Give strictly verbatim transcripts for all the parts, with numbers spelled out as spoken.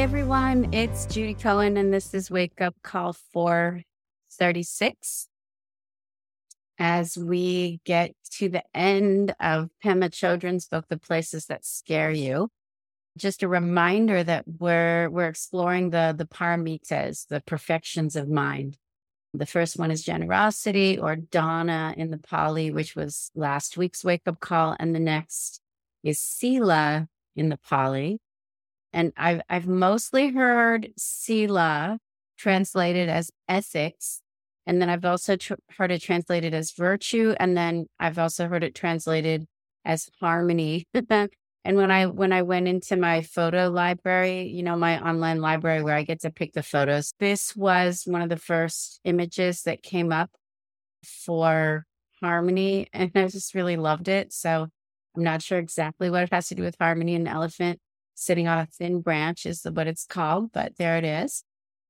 everyone, it's Judy Cohen, and this is Wake Up Call four thirty-six. As we get to the end of Pema Chodron's book, The Places That Scare You, just a reminder that we're we're exploring the, the paramitas, the perfections of mind. The first one is generosity, or dana in the Pali, which was last week's Wake Up Call, and the next is sila in the Pali. And I've, I've mostly heard sila translated as ethics. And then I've also tr- heard it translated as virtue. And then I've also heard it translated as harmony. And when I, when I went into my photo library, you know, my online library where I get to pick the photos, this was one of the first images that came up for harmony. And I just really loved it. So I'm not sure exactly what it has to do with harmony. An elephant sitting on a thin branch is what it's called, but there it is.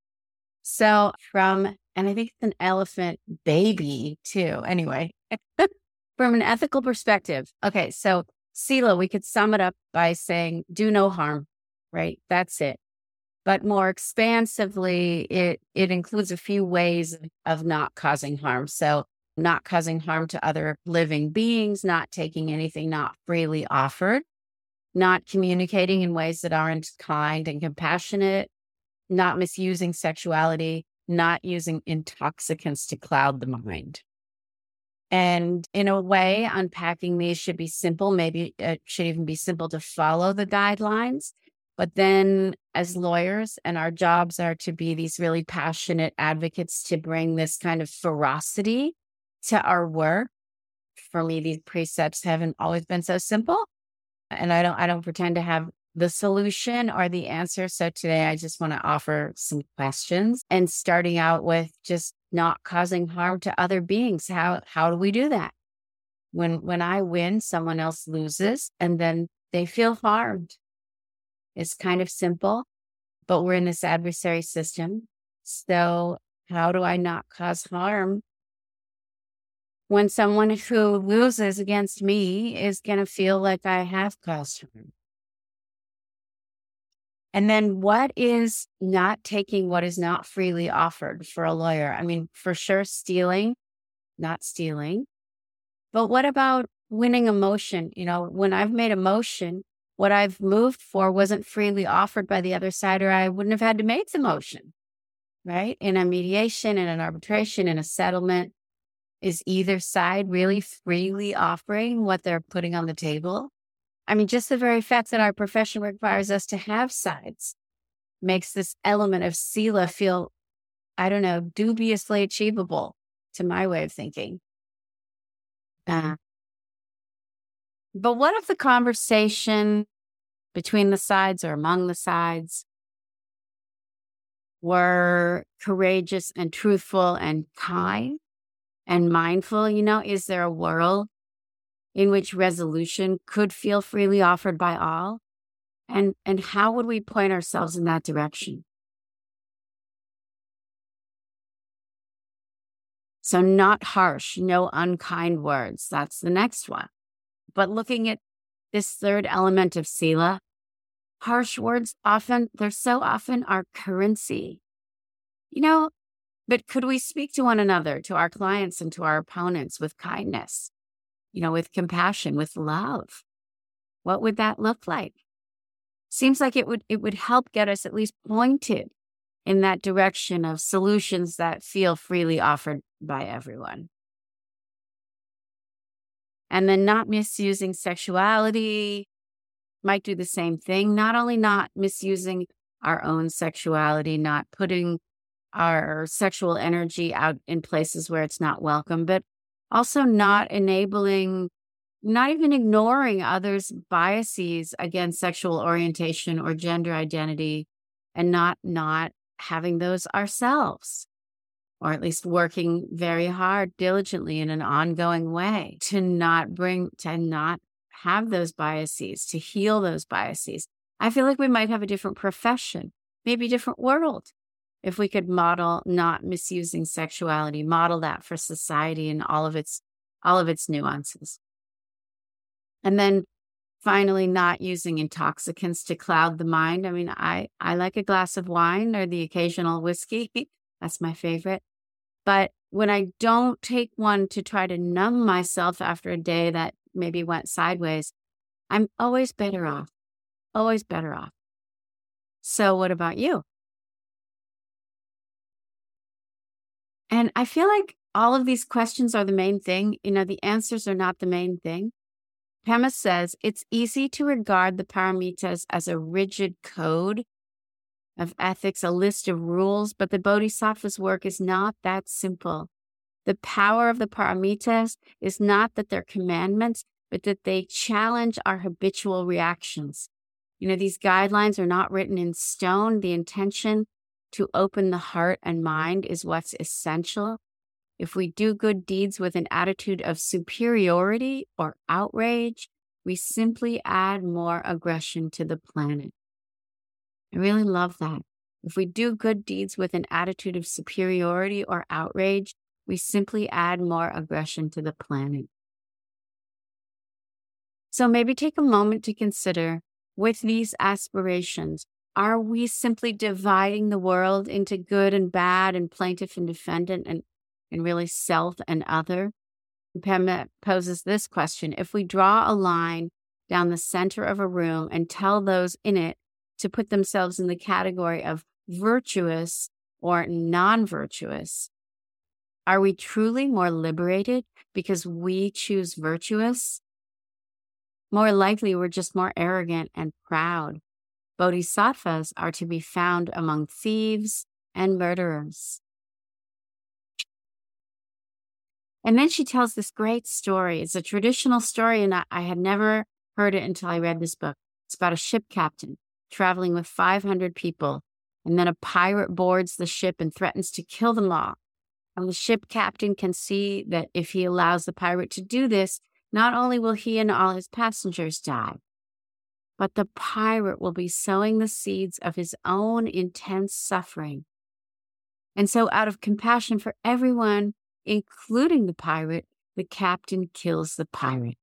So from, and I think it's an elephant baby too. Anyway, from an ethical perspective. Okay. So sila, we could sum it up by saying, do no harm, right? That's it. But more expansively, it, it includes a few ways of not causing harm. So not causing harm to other living beings, not taking anything not freely offered, not communicating in ways that aren't kind and compassionate, not misusing sexuality, not using intoxicants to cloud the mind. And in a way, unpacking these should be simple. Maybe it should even be simple to follow the guidelines. But then as lawyers, and our jobs are to be these really passionate advocates to bring this kind of ferocity to our work. For me, these precepts haven't always been so simple. And I don't I don't pretend to have the solution or the answer. So today I just want to offer some questions, and starting out with just not causing harm to other beings. How how do we do that? When when I win, someone else loses, and then they feel harmed. It's kind of simple, but we're in this adversary system. So how do I not cause harm when someone who loses against me is going to feel like I have caused harm? And then what is not taking what is not freely offered for a lawyer? I mean, for sure, stealing, not stealing. But what about winning a motion? You know, when I've made a motion, what I've moved for wasn't freely offered by the other side, or I wouldn't have had to make the motion, right? In a mediation, in an arbitration, in a settlement, is either side really freely offering what they're putting on the table? I mean, just the very fact that our profession requires us to have sides makes this element of sila feel, I don't know, dubiously achievable to my way of thinking. Uh, but what if the conversation between the sides or among the sides were courageous and truthful and kind and mindful? You know, is there a world in which resolution could feel freely offered by all? And, and how would we point ourselves in that direction? So not harsh, no unkind words. That's the next one. But looking at this third element of sila, harsh words often, they're so often our currency. You know, but could we speak to one another, to our clients and to our opponents with kindness? You know, with compassion, with love? What would that look like? Seems like it would it would help get us at least pointed in that direction of solutions that feel freely offered by everyone. And then not misusing sexuality might do the same thing. Not only not misusing our own sexuality, not putting our sexual energy out in places where it's not welcome, but also not enabling, not even ignoring others' biases against sexual orientation or gender identity, and not not having those ourselves, or at least working very hard, diligently in an ongoing way to not bring, to not have those biases, to heal those biases. I feel like we might have a different profession, maybe a different world, if we could model not misusing sexuality, model that for society and all of its all of its nuances. And then finally not using intoxicants to cloud the mind. I mean, I, I like a glass of wine or the occasional whiskey. That's my favorite. But when I don't take one to try to numb myself after a day that maybe went sideways, I'm always better off, always better off. So what about you? And I feel like all of these questions are the main thing. You know, the answers are not the main thing. Pema says it's easy to regard the paramitas as a rigid code of ethics, a list of rules, but the Bodhisattva's work is not that simple. The power of the paramitas is not that they're commandments, but that they challenge our habitual reactions. You know, these guidelines are not written in stone. The intention to open the heart and mind is what's essential. If we do good deeds with an attitude of superiority or outrage, we simply add more aggression to the planet. I really love that. If we do good deeds with an attitude of superiority or outrage, we simply add more aggression to the planet. So maybe take a moment to consider, with these aspirations, are we simply dividing the world into good and bad and plaintiff and defendant and, and really self and other? Pema poses this question: if we draw a line down the center of a room and tell those in it to put themselves in the category of virtuous or non-virtuous, are we truly more liberated because we choose virtuous? More likely, we're just more arrogant and proud. Bodhisattvas are to be found among thieves and murderers. And then she tells this great story. It's a traditional story, and I, I had never heard it until I read this book. It's about a ship captain traveling with five hundred people, and then a pirate boards the ship and threatens to kill them all. And the ship captain can see that if he allows the pirate to do this, not only will he and all his passengers die, but the pirate will be sowing the seeds of his own intense suffering. And so out of compassion for everyone, including the pirate, the captain kills the pirate.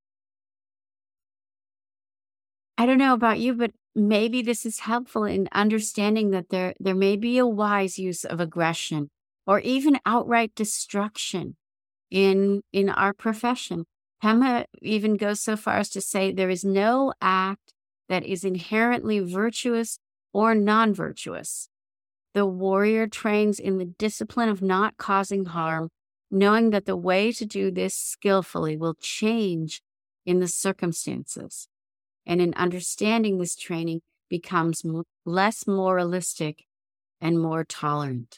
I don't know about you, but maybe this is helpful in understanding that there, there may be a wise use of aggression or even outright destruction in, in our profession. Pema even goes so far as to say there is no act that is inherently virtuous or non-virtuous. The warrior trains in the discipline of not causing harm, knowing that the way to do this skillfully will change in the circumstances. And in understanding this training becomes m- less moralistic and more tolerant.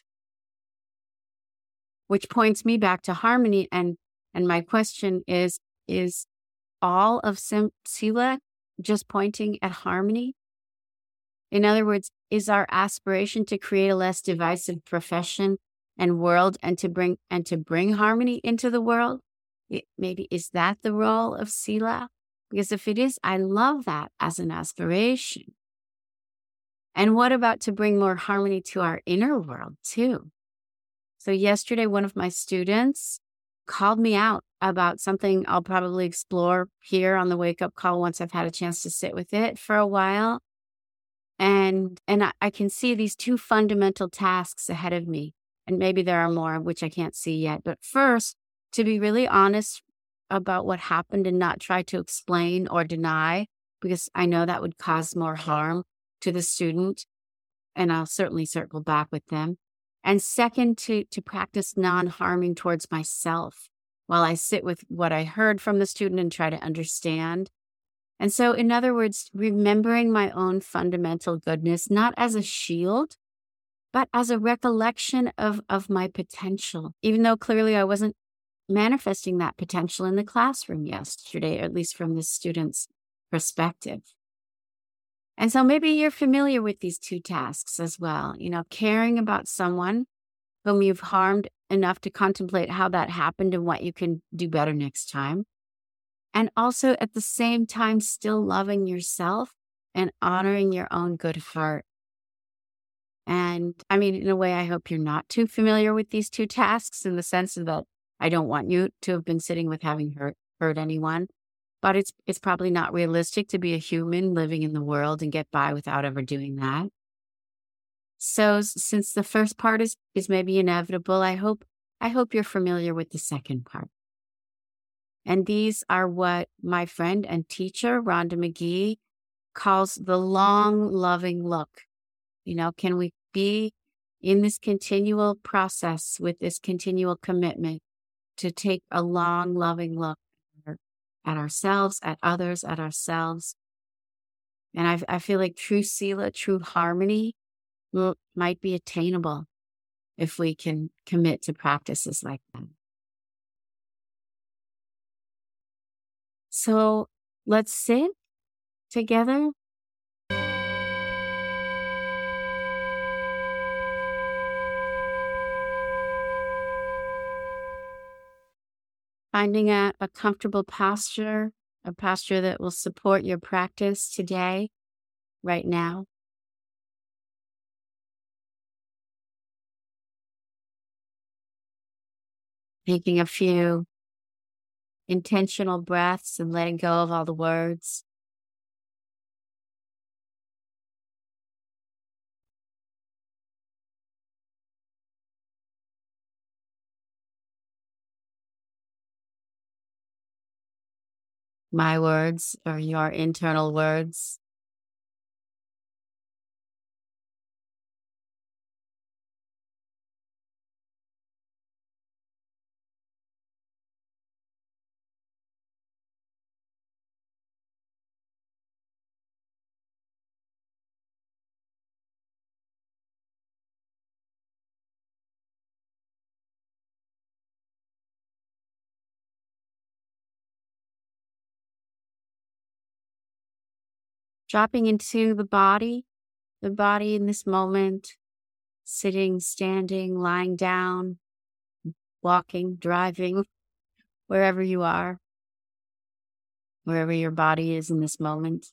Which points me back to harmony. And, and my question is, is all of Sim- Sila just pointing at harmony? In other words, is our aspiration to create a less divisive profession and world and to bring and to bring harmony into the world? It, maybe is that the role of Sila? Because if it is, I love that as an aspiration. And what about to bring more harmony to our inner world too? So yesterday, one of my students called me out about something I'll probably explore here on the wake up call once I've had a chance to sit with it for a while. And, and I, I can see these two fundamental tasks ahead of me. And maybe there are more, which I can't see yet. But first, to be really honest about what happened and not try to explain or deny, because I know that would cause more harm to the student. And I'll certainly circle back with them. And second, to, to practice non-harming towards myself while I sit with what I heard from the student and try to understand. And so, in other words, remembering my own fundamental goodness, not as a shield, but as a recollection of, of my potential, even though clearly I wasn't manifesting that potential in the classroom yesterday, or at least from the student's perspective. And so maybe you're familiar with these two tasks as well, you know, caring about someone whom you've harmed enough to contemplate how that happened and what you can do better next time. And also at the same time, still loving yourself and honoring your own good heart. And I mean, in a way, I hope you're not too familiar with these two tasks in the sense of that I don't want you to have been sitting with having hurt, hurt anyone. but it's it's probably not realistic to be a human living in the world and get by without ever doing that. So s- since the first part is is maybe inevitable, I hope I hope you're familiar with the second part. And these are what my friend and teacher Rhonda McGee calls the long loving look. You know, can we be in this continual process with this continual commitment to take a long loving look at at ourselves, at others, at ourselves? And I, I feel like true Sila, true harmony will, might be attainable if we can commit to practices like that. So let's sit together, finding a, a comfortable posture, a posture that will support your practice today, right now. Taking a few intentional breaths and letting go of all the words. My words or your internal words. Dropping into the body, the body in this moment, sitting, standing, lying down, walking, driving, wherever you are, wherever your body is in this moment.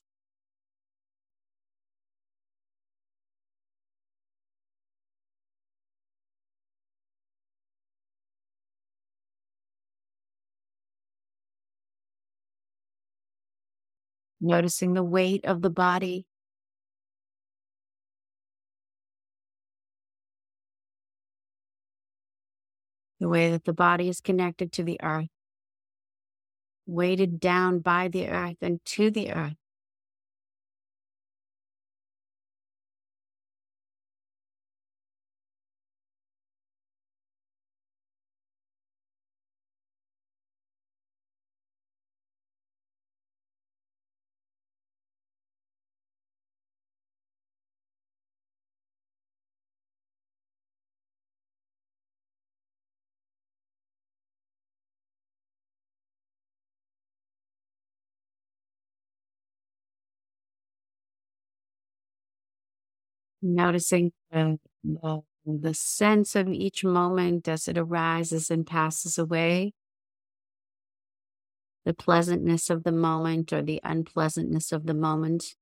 Noticing the weight of the body, the way that the body is connected to the earth, weighted down by the earth and to the earth. Noticing the, the, the sense of each moment as it arises and passes away, the pleasantness of the moment or the unpleasantness of the moment.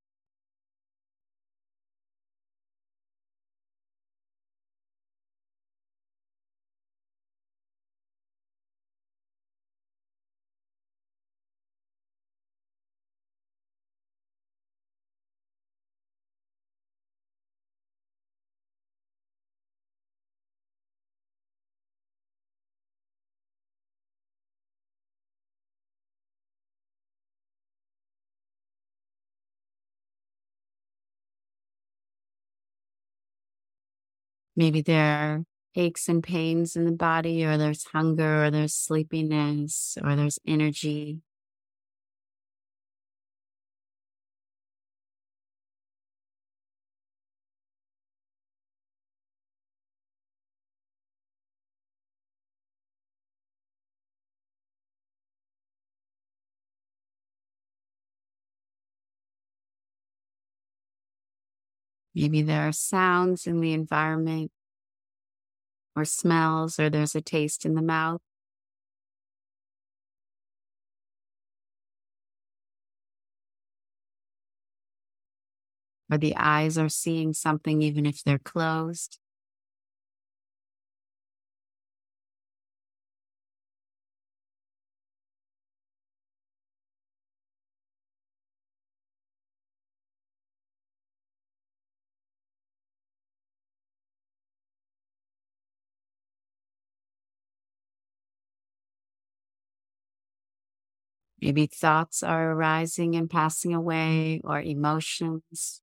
Maybe there are aches and pains in the body, or there's hunger, or there's sleepiness, or there's energy. Maybe there are sounds in the environment, or smells, or there's a taste in the mouth. Or the eyes are seeing something even if they're closed. Maybe thoughts are arising and passing away, or emotions.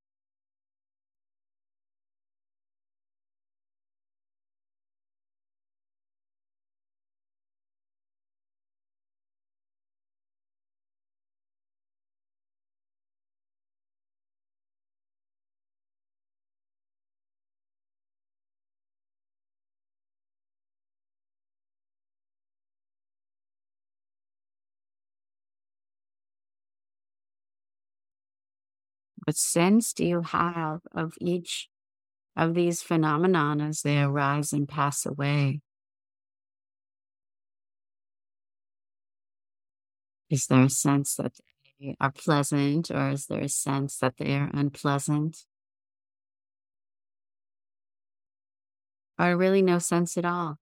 What sense do you have of each of these phenomena as they arise and pass away? Is there a sense that they are pleasant, or is there a sense that they are unpleasant? Or really no sense at all?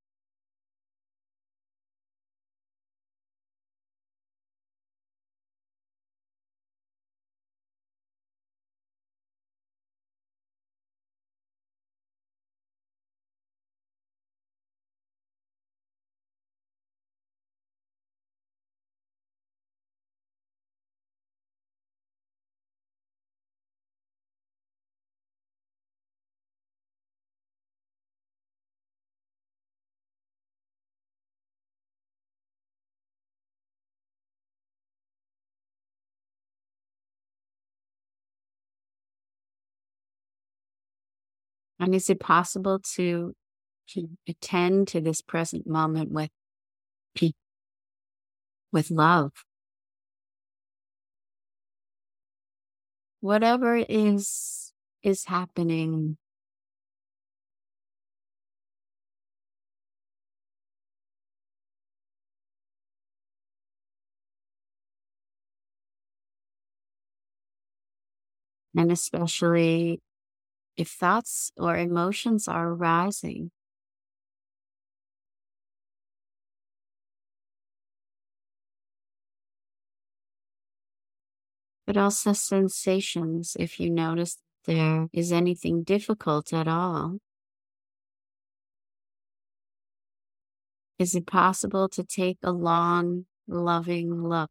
And is it possible to, to attend to this present moment with, with love? Whatever is is happening, and especially if thoughts or emotions are arising, but also sensations, if you notice there is anything difficult at all. Is it possible to take a long, loving look?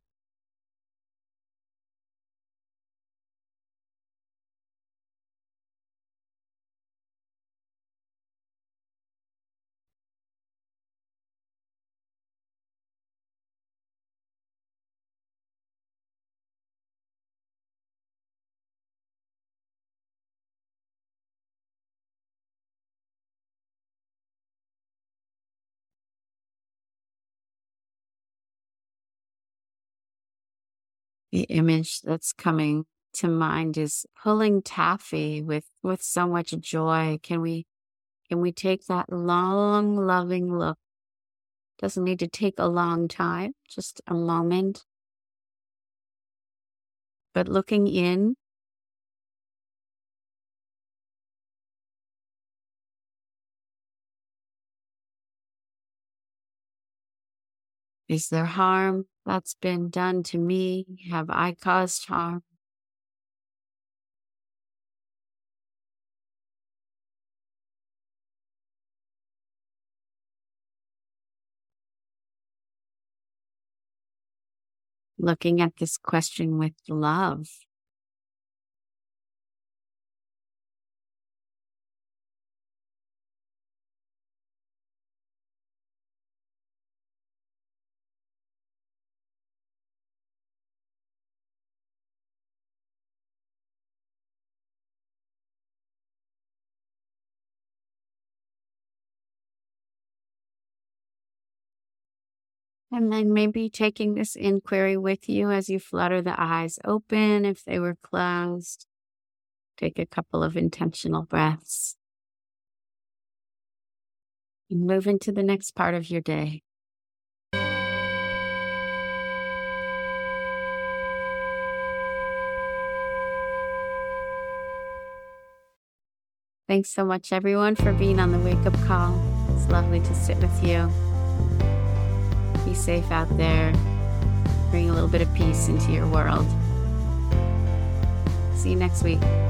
The image that's coming to mind is pulling taffy with, with so much joy. Can we can we take that long, loving look? Doesn't need to take a long time, just a moment. But looking in, is there harm that's been done to me? Have I caused harm? Looking at this question with love. And then maybe taking this inquiry with you as you flutter the eyes open if they were closed. Take a couple of intentional breaths. And move into the next part of your day. Thanks so much, everyone, for being on the Wake Up Call. It's lovely to sit with you. Be safe out there. Bring a little bit of peace into your world. See you next week.